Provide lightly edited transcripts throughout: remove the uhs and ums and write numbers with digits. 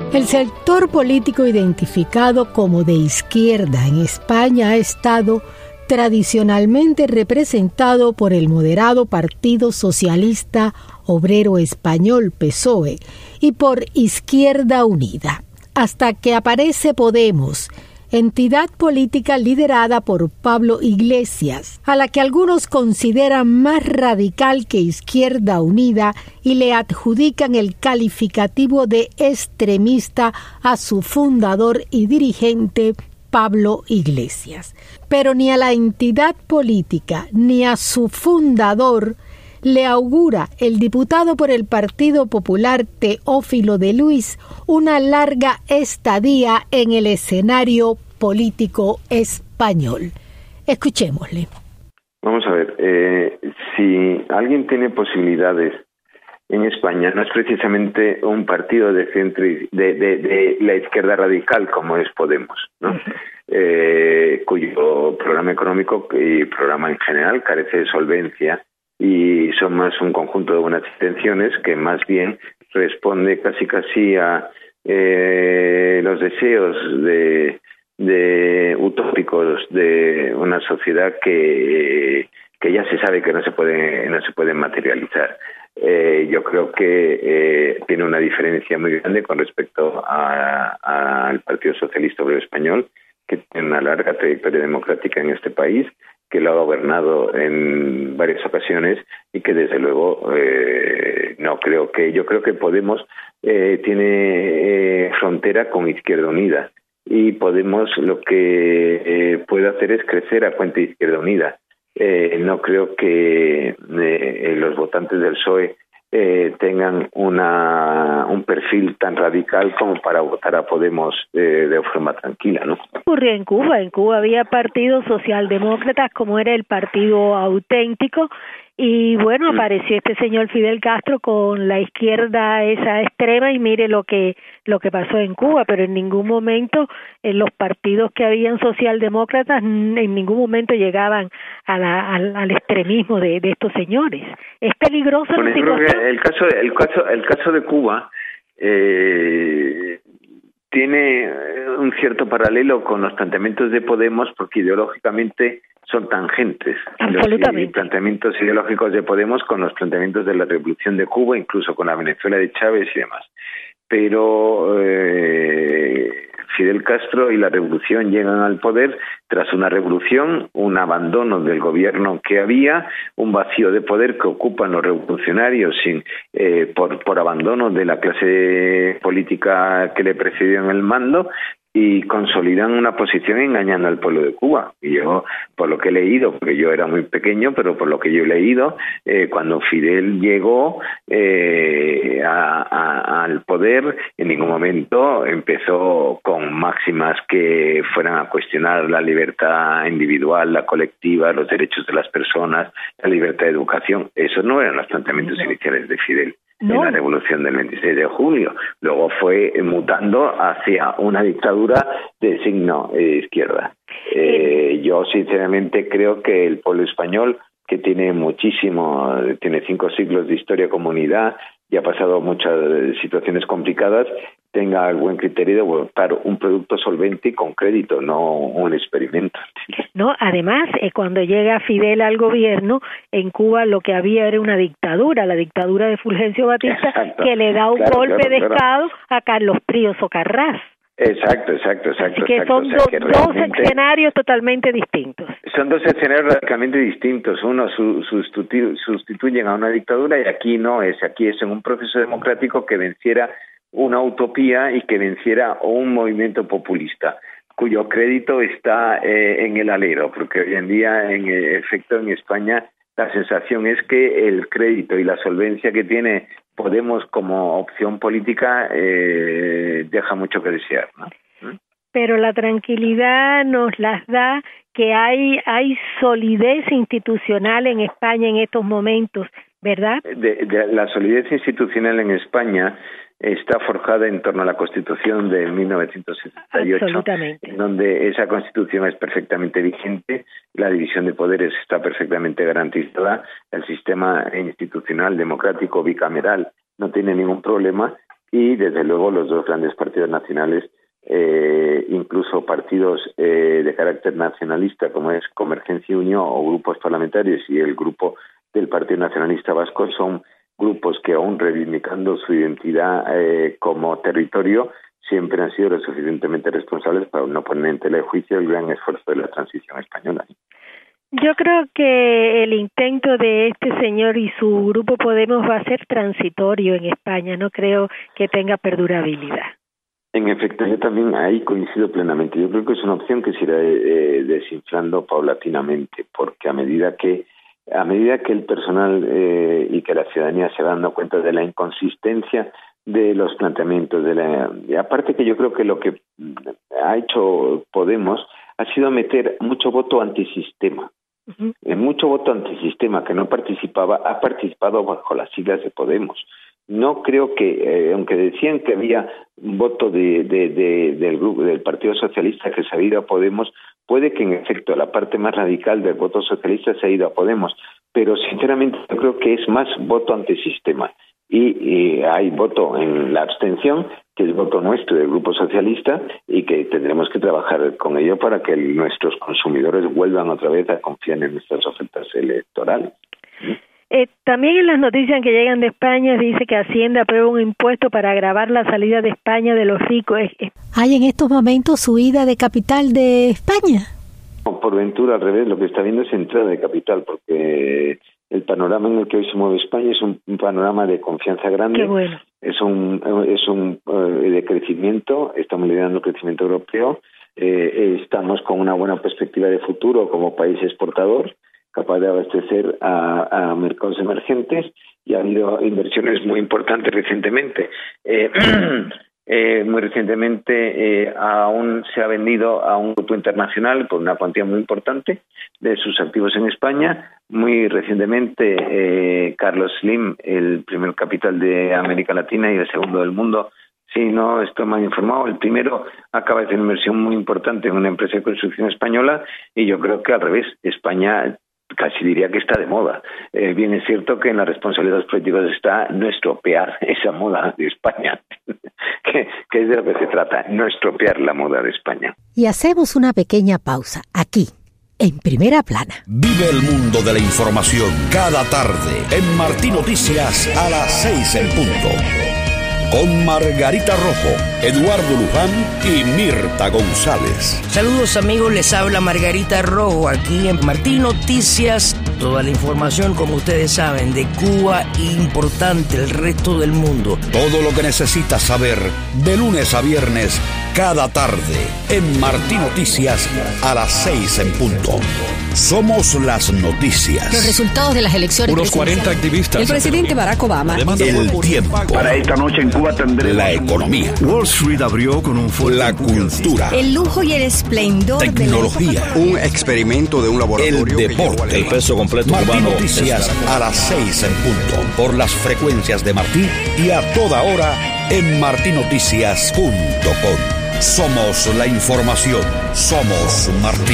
El sector político identificado como de izquierda en España ha estado tradicionalmente representado por el moderado Partido Socialista Obrero Español, PSOE, y por Izquierda Unida, hasta que aparece Podemos, entidad política liderada por Pablo Iglesias, a la que algunos consideran más radical que Izquierda Unida y le adjudican el calificativo de extremista a su fundador y dirigente Pablo Iglesias. Pero ni a la entidad política ni a su fundador le augura el diputado por el Partido Popular Teófilo de Luis una larga estadía en el escenario político español. Escuchémosle. Vamos a ver, si alguien tiene posibilidades en España, no es precisamente un partido de centro de la izquierda radical como es Podemos, ¿no? Cuyo programa económico y programa en general carece de solvencia y son más un conjunto de buenas intenciones que más bien responde casi a los deseos de utópicos de una sociedad que ya se sabe que no se puede materializar. Yo creo que tiene una diferencia muy grande con respecto al Partido Socialista Obrero Español, que tiene una larga trayectoria democrática en este país, que lo ha gobernado en varias ocasiones y que desde luego yo creo que Podemos tiene frontera con Izquierda Unida y Podemos lo que puede hacer es crecer a cuenta de Izquierda Unida. No creo que los votantes del PSOE tengan un perfil tan radical como para votar a Podemos de forma tranquila, ¿no? Ocurrió en Cuba. En Cuba había partidos socialdemócratas como era el Partido Auténtico y bueno, apareció este señor Fidel Castro con la izquierda esa extrema y mire lo que pasó en Cuba, pero en ningún momento los partidos que habían socialdemócratas en ningún momento llegaban al extremismo de estos señores. Es peligroso. Bueno, yo creo que el caso de Cuba tiene un cierto paralelo con los planteamientos de Podemos porque ideológicamente son tangentes. Absolutamente. Los planteamientos ideológicos de Podemos con los planteamientos de la Revolución de Cuba, incluso con la Venezuela de Chávez y demás. Pero Fidel Castro y la revolución llegan al poder tras una revolución, un abandono del gobierno que había, un vacío de poder que ocupan los revolucionarios por abandono de la clase política que le precedió en el mando y consolidan una posición engañando al pueblo de Cuba. Y yo, por lo que he leído, porque yo era muy pequeño, pero por lo que yo he leído, cuando Fidel llegó al poder, en ningún momento empezó con máximas que fueran a cuestionar la libertad individual, la colectiva, los derechos de las personas, la libertad de educación. Esos no eran los planteamientos iniciales de Fidel. En la revolución del 26 de julio. Luego fue mutando hacia una dictadura de signo izquierda. Yo sinceramente creo que el pueblo español, que tiene 5 siglos de historia comunidad y ha pasado muchas situaciones complicadas, tenga el buen criterio de votar un producto solvente y con crédito, no un experimento. No, además, cuando llega Fidel al gobierno, en Cuba lo que había era una dictadura, la dictadura de Fulgencio Batista, exacto, que le da un golpe de Estado a Carlos Prío Socarrás. Exacto. Así que son dos escenarios totalmente distintos. Son dos escenarios radicalmente distintos. Uno sustituyen a una dictadura y aquí es en un proceso democrático que venciera una utopía y que venciera un movimiento populista cuyo crédito está en el alero, porque hoy en día, en efecto, en España la sensación es que el crédito y la solvencia que tiene Podemos como opción política deja mucho que desear, ¿no? Pero la tranquilidad nos las da que hay solidez institucional en España en estos momentos, ¿verdad? La solidez institucional en España está forjada en torno a la Constitución de 1978, donde esa Constitución es perfectamente vigente, la división de poderes está perfectamente garantizada, el sistema institucional democrático bicameral no tiene ningún problema, y desde luego los dos grandes partidos nacionales, incluso partidos de carácter nacionalista como es Convergencia y Unión o grupos parlamentarios y el grupo del Partido Nacionalista Vasco, son grupos que aún reivindicando su identidad como territorio siempre han sido lo suficientemente responsables para no poner en tela de juicio el gran esfuerzo de la transición española. Yo creo que el intento de este señor y su grupo Podemos va a ser transitorio en España, no creo que tenga perdurabilidad. En efecto, yo también ahí coincido plenamente. Yo creo que es una opción que se irá desinflando paulatinamente, porque a medida que el personal y que la ciudadanía se va dando cuenta de la inconsistencia de los planteamientos, y aparte que yo creo que lo que ha hecho Podemos ha sido meter mucho voto antisistema. Mucho voto antisistema que no participaba, ha participado bajo las siglas de Podemos. No creo que, aunque decían que había un voto del grupo del Partido Socialista que se ha ido a Podemos, puede que en efecto la parte más radical del voto socialista se ha ido a Podemos, pero sinceramente yo creo que es más voto antisistema. Y hay voto en la abstención, que es voto nuestro del Grupo Socialista, y que tendremos que trabajar con ello para que nuestros consumidores vuelvan otra vez a confiar en nuestras ofertas electorales. También en las noticias que llegan de España dice que Hacienda aprueba un impuesto para agravar la salida de España de los ricos. ¿Hay en estos momentos huida de capital de España? Por ventura, al revés, lo que está viendo es entrada de capital, porque el panorama en el que hoy se mueve España es un panorama de confianza grande. Qué bueno. Es un de crecimiento, estamos liderando el crecimiento europeo, estamos con una buena perspectiva de futuro como país exportador, capaz de abastecer a mercados emergentes, y ha habido inversiones muy importantes recientemente. Muy recientemente aún se ha vendido a un grupo internacional por una cuantía muy importante de sus activos en España. Muy recientemente Carlos Slim, el primer capital de América Latina y el segundo del mundo, si no estoy mal informado, el primero acaba de hacer una inversión muy importante en una empresa de construcción española, y yo creo que al revés, España casi diría que está de moda. Bien es cierto que en la responsabilidad de los políticos está no estropear esa moda de España, que es de lo que se trata, no estropear la moda de España. Y hacemos una pequeña pausa aquí, en Primera Plana. Vive el mundo de la información cada tarde en Martí Noticias a las 6 en punto. Con Margarita Rojo, Eduardo Luján y Mirta González. Saludos amigos, les habla Margarita Rojo aquí en Martí Noticias. Toda la información, como ustedes saben, de Cuba importante el resto del mundo. Todo lo que necesitas saber de lunes a viernes cada tarde en Martí Noticias a las 6 en punto. Somos las noticias. Los resultados de las elecciones. Unos 40 activistas. El presidente Barack Obama. El tiempo. Para esta noche en Cuba tendremos la economía. Wall Street abrió con un fuerte la cultura. El lujo y el esplendor. Tecnología. Un experimento de un laboratorio. El deporte. El peso completo Martí cubano. Noticias a las 6 en punto. Por las frecuencias de Martí y a toda hora en martinoticias.com. Somos la información. Somos Martí.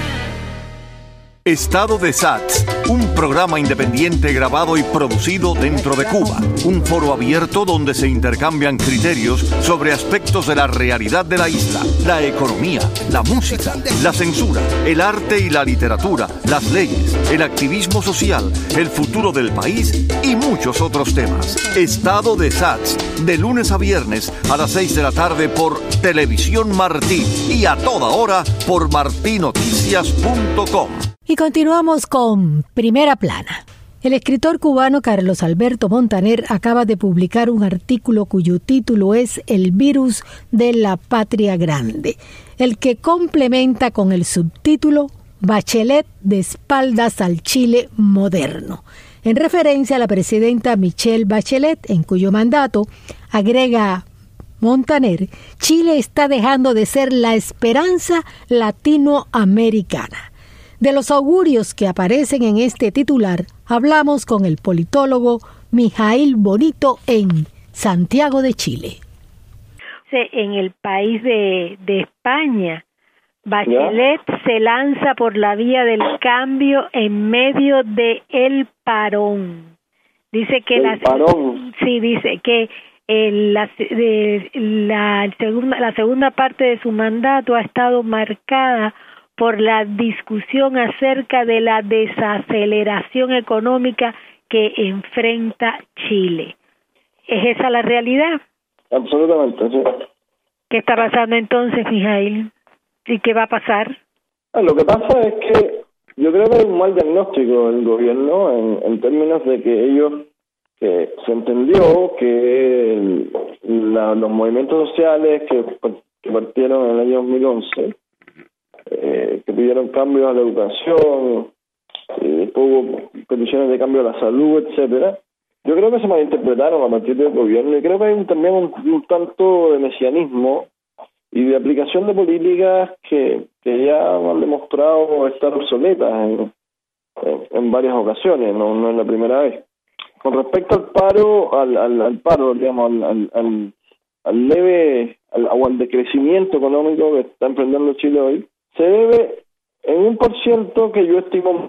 Estado de SATS, un programa independiente grabado y producido dentro de Cuba. Un foro abierto donde se intercambian criterios sobre aspectos de la realidad de la isla, la economía, la música, la censura, el arte y la literatura, las leyes, el activismo social, el futuro del país y muchos otros temas. Estado de SATS, de lunes a viernes a las 6 de la tarde por Televisión Martí y a toda hora por martinoticias.com. Y continuamos con Primera Plana. El escritor cubano Carlos Alberto Montaner acaba de publicar un artículo cuyo título es El virus de la patria grande, el que complementa con el subtítulo Bachelet de espaldas al Chile moderno, en referencia a la presidenta Michelle Bachelet, en cuyo mandato, agrega Montaner, Chile está dejando de ser la esperanza latinoamericana. De los augurios que aparecen en este titular, hablamos con el politólogo Mijaíl Bonito en Santiago de Chile. En el país de España, Bachelet se lanza por la vía del cambio en medio de el parón. Dice que dice que la segunda parte de su mandato ha estado marcada por la discusión acerca de la desaceleración económica que enfrenta Chile. ¿Es esa la realidad? Absolutamente, sí. ¿Qué está pasando entonces, Mijaíl? ¿Y qué va a pasar? Lo que pasa es que yo creo que hay un mal diagnóstico del gobierno en términos de que ellos se entendió que los movimientos sociales que partieron en el año 2011, que pidieron cambios a la educación, hubo peticiones de cambio a la salud, etcétera. Yo creo que se malinterpretaron a partir del gobierno y creo que hay también un tanto de mesianismo y de aplicación de políticas que ya han demostrado estar obsoletas en varias ocasiones, no es la primera vez. Con respecto al paro, al paro, digamos, al decrecimiento económico que está emprendiendo Chile hoy, se debe en 1% que yo estimo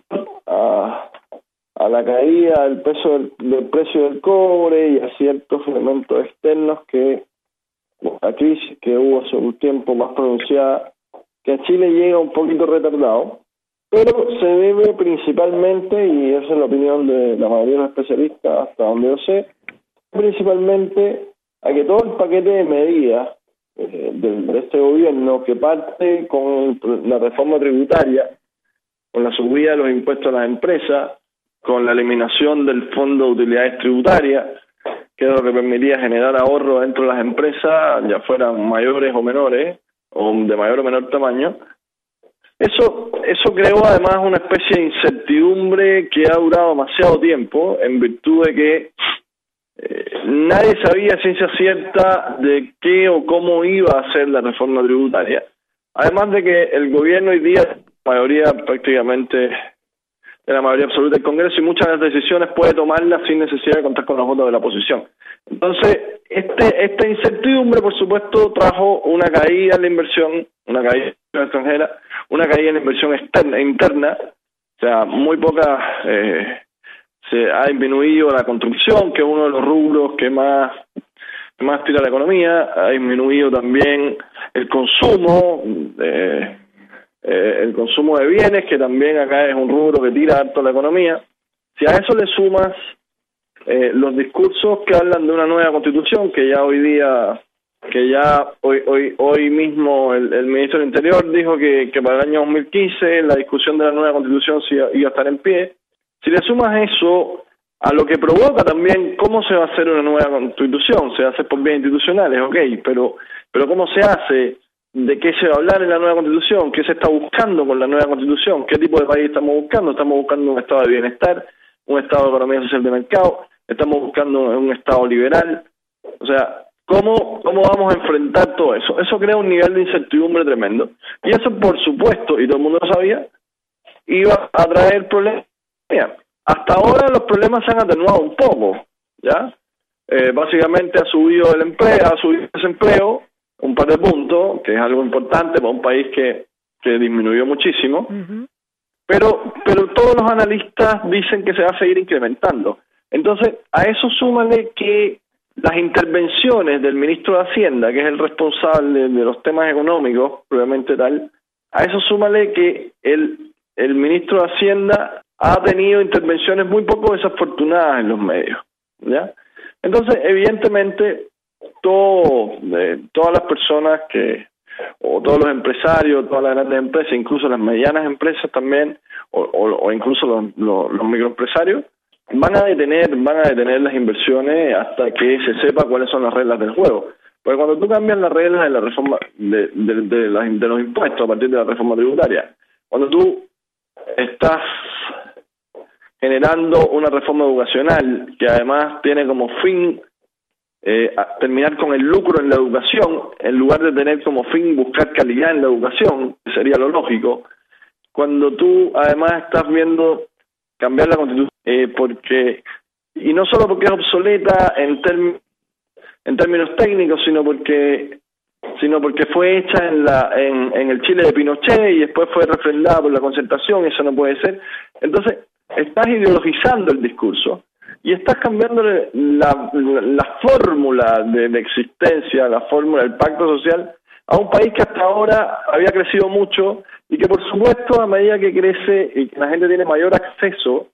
a la caída del precio del cobre y a ciertos elementos externos que la crisis que hubo hace un tiempo más pronunciada, que a Chile llega un poquito retardado, pero se debe principalmente, y esa es la opinión de la mayoría de los especialistas hasta donde yo sé, principalmente a que todo el paquete de medidas de este gobierno, que parte con la reforma tributaria, con la subida de los impuestos a las empresas, con la eliminación del Fondo de Utilidades Tributarias, que es lo que permitía generar ahorro dentro de las empresas, ya fueran mayores o menores, o de mayor o menor tamaño. Eso creó además una especie de incertidumbre que ha durado demasiado tiempo, en virtud de que nadie sabía a ciencia cierta de qué o cómo iba a ser la reforma tributaria. Además de que el gobierno hoy día, mayoría prácticamente de la mayoría absoluta del Congreso, y muchas de las decisiones puede tomarlas sin necesidad de contar con los votos de la oposición. Entonces, esta incertidumbre, por supuesto, trajo una caída en la inversión, una caída en la extranjera, una caída en la inversión interna, o sea, muy poca, se ha disminuido la construcción, que es uno de los rubros que más tira la economía, ha disminuido también el consumo de bienes, que también acá es un rubro que tira harto la economía. Si a eso le sumas los discursos que hablan de una nueva constitución, que ya hoy mismo el ministro del Interior dijo que para el año 2015 la discusión de la nueva constitución iba a estar en pie. Si le sumas eso a lo que provoca también cómo se va a hacer una nueva constitución, se hace por vías institucionales, pero cómo se hace, de qué se va a hablar en la nueva constitución, qué se está buscando con la nueva constitución, qué tipo de país estamos buscando un estado de bienestar, un estado de economía social de mercado, estamos buscando un estado liberal, o sea, ¿cómo vamos a enfrentar todo eso? Eso crea un nivel de incertidumbre tremendo, y eso por supuesto, y todo el mundo lo sabía, iba a traer problemas. Hasta ahora los problemas se han atenuado un poco, ¿ya? Básicamente ha subido el desempleo un par de puntos, que es algo importante para un país que disminuyó muchísimo, pero todos los analistas dicen que se va a seguir incrementando. Entonces, a eso súmale que las intervenciones del ministro de Hacienda, que es el responsable de los temas económicos, probablemente tal, a eso súmale que el ministro de Hacienda ha tenido intervenciones muy poco desafortunadas en los medios, ¿ya? Entonces, evidentemente, todas las personas o todos los empresarios, todas las grandes empresas, incluso las medianas empresas también, o incluso los microempresarios, van a detener las inversiones hasta que se sepa cuáles son las reglas del juego. Porque cuando tú cambias las reglas de la reforma de los impuestos a partir de la reforma tributaria, cuando tú estás generando una reforma educacional que además tiene como fin terminar con el lucro en la educación, en lugar de tener como fin buscar calidad en la educación, que sería lo lógico, cuando tú además estás viendo cambiar la Constitución, y no solo porque es obsoleta en términos técnicos, sino porque fue hecha en el Chile de Pinochet y después fue refrendada por la Concertación, eso no puede ser. Entonces, estás ideologizando el discurso, y estás cambiándole la fórmula de existencia, la fórmula del pacto social a un país que hasta ahora había crecido mucho y que, por supuesto, a medida que crece y que la gente tiene mayor acceso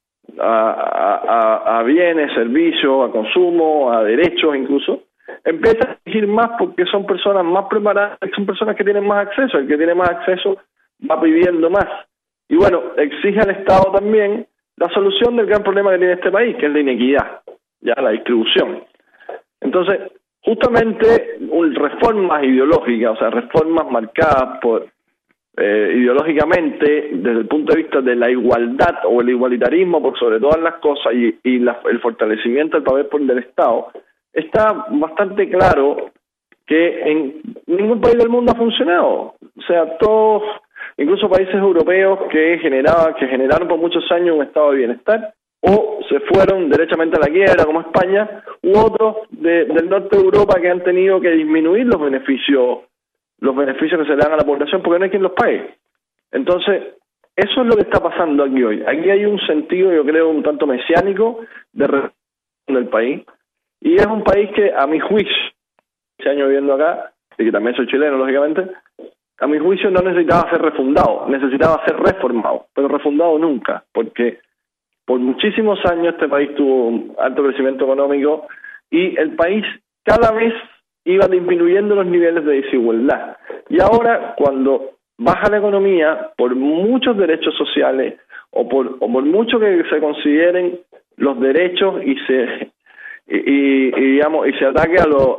a bienes, servicios, a consumo, a derechos incluso, empieza a exigir más porque son personas más preparadas, son personas que tienen más acceso. El que tiene más acceso va pidiendo más. Y bueno, exige al Estado también la solución del gran problema que tiene este país, que es la inequidad, ya la distribución. Entonces, justamente reformas ideológicas, o sea, reformas marcadas por ideológicamente desde el punto de vista de la igualdad o el igualitarismo por sobre todas las cosas y el fortalecimiento del papel del Estado, está bastante claro que en ningún país del mundo ha funcionado. O sea, todos, incluso países europeos que generaron por muchos años un estado de bienestar, o se fueron derechamente a la quiebra, como España, u otros del norte de Europa que han tenido que disminuir los beneficios que se le dan a la población porque no hay quien los pague. Entonces, eso es lo que está pasando aquí hoy. Aquí hay un sentido, yo creo, un tanto mesiánico de reforma del país, y es un país que, a mi juicio, 6 años viviendo acá, y que también soy chileno, lógicamente, a mi juicio no necesitaba ser refundado, necesitaba ser reformado, pero refundado nunca, porque por muchísimos años este país tuvo un alto crecimiento económico y el país cada vez iba disminuyendo los niveles de desigualdad. Y ahora, cuando baja la economía, por muchos derechos sociales o por mucho que se consideren los derechos y se ataque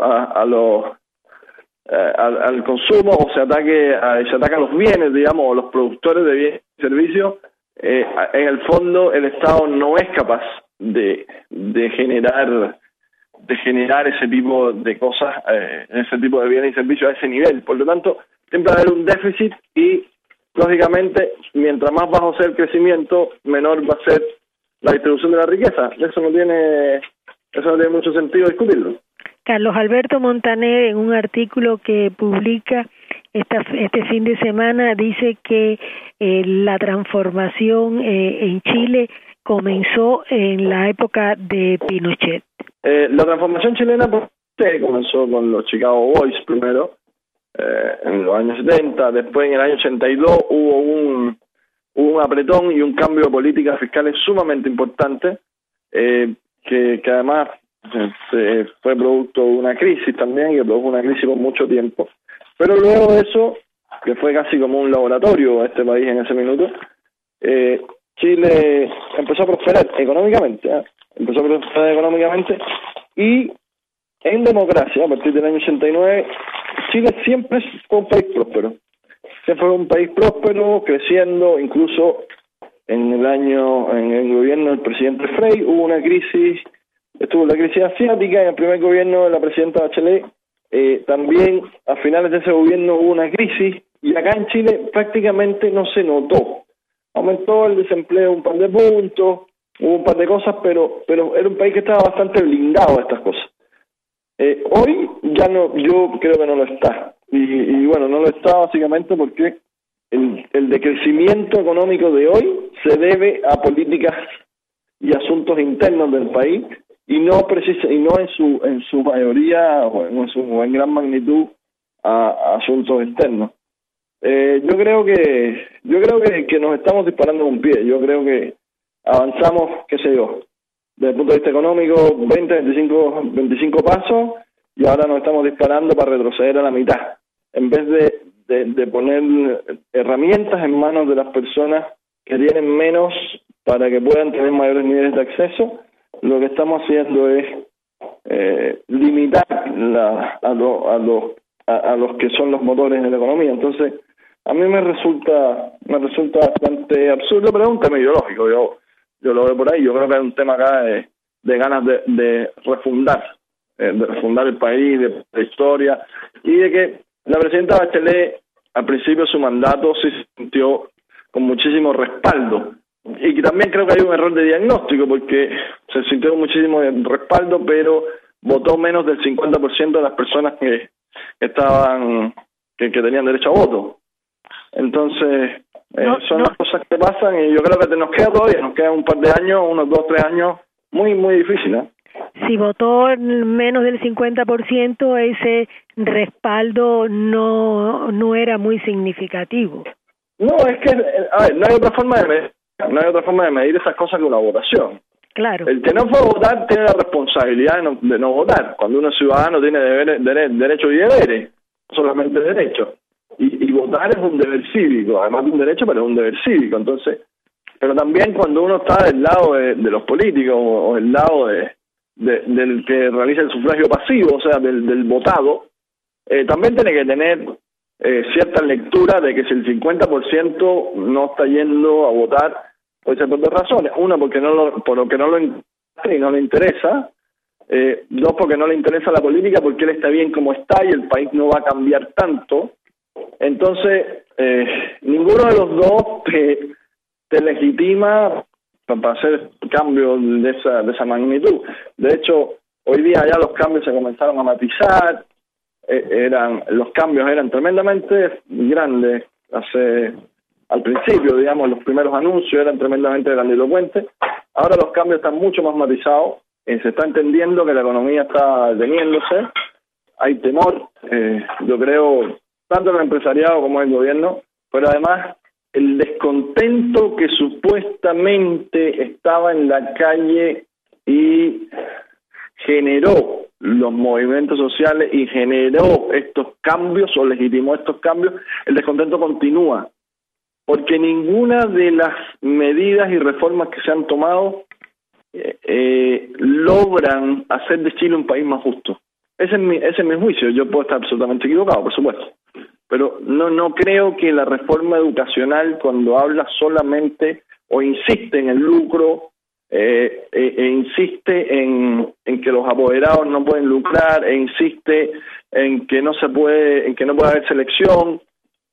al consumo, o se ataque a los bienes, digamos, o los productores de bienes y servicios, en el fondo el Estado no es capaz de generar ese tipo de cosas, ese tipo de bienes y servicios a ese nivel. Por lo tanto, siempre va a haber un déficit y, lógicamente, mientras más bajo sea el crecimiento, menor va a ser la distribución de la riqueza. Eso no tiene mucho sentido discutirlo. Carlos Alberto Montaner, en un artículo que publica este fin de semana, dice que la transformación en Chile comenzó en la época de Pinochet. La transformación chilena comenzó con los Chicago Boys primero, en los años 70, después en el año 82 hubo un apretón y un cambio de políticas fiscales sumamente importante, que además fue producto de una crisis también, y que produjo una crisis por mucho tiempo. Pero luego de eso, que fue casi como un laboratorio este país en ese minuto, Chile empezó a prosperar económicamente, y en democracia, a partir del año 89, Chile siempre fue un país próspero. Siempre fue un país próspero, creciendo, incluso en el gobierno del presidente Frei hubo una crisis, estuvo la crisis asiática, en el primer gobierno de la presidenta Bachelet, también a finales de ese gobierno hubo una crisis, y acá en Chile prácticamente no se notó. Aumentó el desempleo un par de puntos, hubo un par de cosas, pero era un país que estaba bastante blindado a estas cosas. Hoy ya no, yo creo que no lo está. Y bueno, no lo está básicamente porque el decrecimiento económico de hoy se debe a políticas y asuntos internos del país, y no en su mayoría o en gran magnitud a asuntos externos. Yo creo que nos estamos disparando con un pie. Yo creo que avanzamos, qué sé yo, desde el punto de vista económico 25 pasos, y ahora nos estamos disparando para retroceder a la mitad, en vez de poner herramientas en manos de las personas que tienen menos para que puedan tener mayores niveles de acceso. Lo que estamos haciendo es limitar a los que son los motores de la economía. Entonces, a mí me resulta bastante absurdo, pero es un tema ideológico. Yo lo veo por ahí. Yo creo que hay un tema acá de ganas de refundar el país, de la historia, y de que la presidenta Bachelet, al principio de su mandato, sí se sintió con muchísimo respaldo. Y que también creo que hay un error de diagnóstico, porque se sintió con muchísimo respaldo, pero votó menos del 50% de las personas que tenían derecho a voto. Entonces, son las cosas que pasan, y yo creo que nos queda un par de años, unos 2 o 3 años, muy, muy difícil, ¿no? Si votó menos del 50%, ese respaldo no era muy significativo. No, es que, a ver, no hay otra forma de medir esas cosas que una votación. Claro. El que no fue a votar tiene la responsabilidad de no votar. Cuando uno es ciudadano tiene derechos y deberes, no solamente derechos. Y votar es un deber cívico, además de un derecho, pero es un deber cívico. Entonces, pero también cuando uno está del lado de los políticos o del lado del que realiza el sufragio pasivo, o sea, del votado, también tiene que tener cierta lectura de que si el 50% no está yendo a votar, puede ser por dos razones. Una, porque no le interesa. Dos, porque no le interesa la política, porque él está bien como está y el país no va a cambiar tanto. Entonces, ninguno de los dos te legitima para hacer cambios de esa magnitud. De hecho, hoy día ya los cambios se comenzaron a matizar. Los cambios eran tremendamente grandes al principio, digamos, los primeros anuncios eran tremendamente grandilocuentes. Ahora los cambios están mucho más matizados, se está entendiendo que la economía está deteniéndose, hay temor, yo creo, tanto en el empresariado como en el gobierno, pero además el descontento que supuestamente estaba en la calle y generó los movimientos sociales y generó estos cambios o legitimó estos cambios, el descontento continúa, porque ninguna de las medidas y reformas que se han tomado logran hacer de Chile un país más justo. Ese es mi juicio. Yo puedo estar absolutamente equivocado, por supuesto, pero no creo que la reforma educacional, cuando habla solamente o insiste en el lucro, insiste en que los apoderados no pueden lucrar, insiste en que no puede haber selección,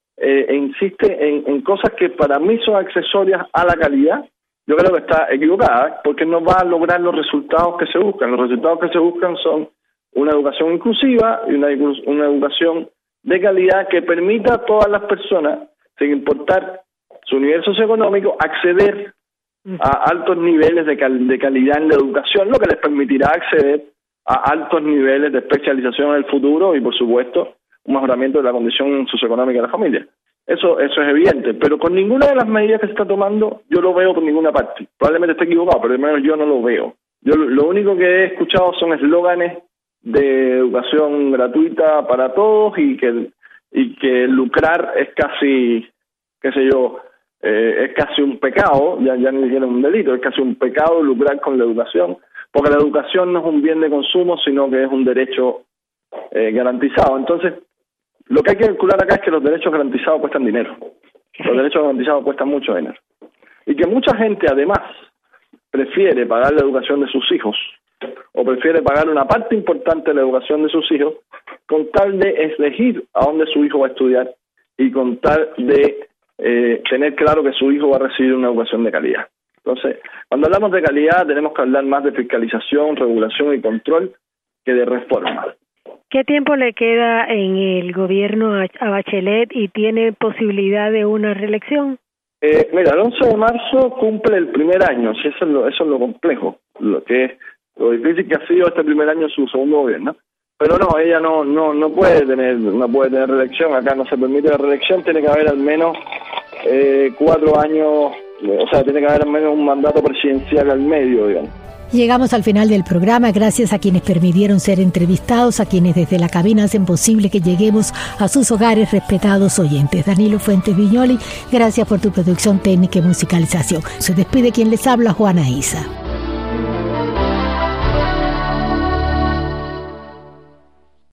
insiste en cosas que para mí son accesorias a la calidad. Yo creo que está equivocada, porque no va a lograr los resultados que se buscan. Los resultados que se buscan son una educación inclusiva y una educación de calidad que permita a todas las personas, sin importar su nivel socioeconómico, acceder a altos niveles de calidad en la educación, lo que les permitirá acceder a altos niveles de especialización en el futuro y, por supuesto, un mejoramiento de la condición socioeconómica de la familia. Eso es evidente, pero con ninguna de las medidas que se está tomando yo lo veo por ninguna parte. Probablemente esté equivocado, pero al menos yo no lo veo. Yo lo único que he escuchado son eslóganes de educación gratuita para todos y que lucrar es casi, qué sé yo, es casi un pecado, ya ni siquiera un delito, es casi un pecado lucrar con la educación, porque la educación no es un bien de consumo, sino que es un derecho garantizado. Entonces, lo que hay que calcular acá es que los derechos garantizados cuestan dinero. Los derechos garantizados cuestan mucho dinero. Y que mucha gente, además, prefiere pagar la educación de sus hijos, o prefiere pagar una parte importante de la educación de sus hijos, con tal de elegir a dónde su hijo va a estudiar y con tal de tener claro que su hijo va a recibir una educación de calidad. Entonces, cuando hablamos de calidad, tenemos que hablar más de fiscalización, regulación y control que de reforma. ¿Qué tiempo le queda en el gobierno a Bachelet y tiene posibilidad de una reelección? Mira, el 11 de marzo cumple el primer año, si eso es lo complejo, lo difícil que ha sido este primer año su segundo gobierno. Pero no, ella no puede tener reelección, acá no se permite la reelección, tiene que haber al menos 4 años, o sea, tiene que haber al menos un mandato presidencial al medio, digamos. Llegamos al final del programa, gracias a quienes permitieron ser entrevistados, a quienes desde la cabina hacen posible que lleguemos a sus hogares, respetados oyentes. Danilo Fuentes Viñoli, gracias por tu producción técnica y musicalización. Se despide quien les habla, Juana Isa.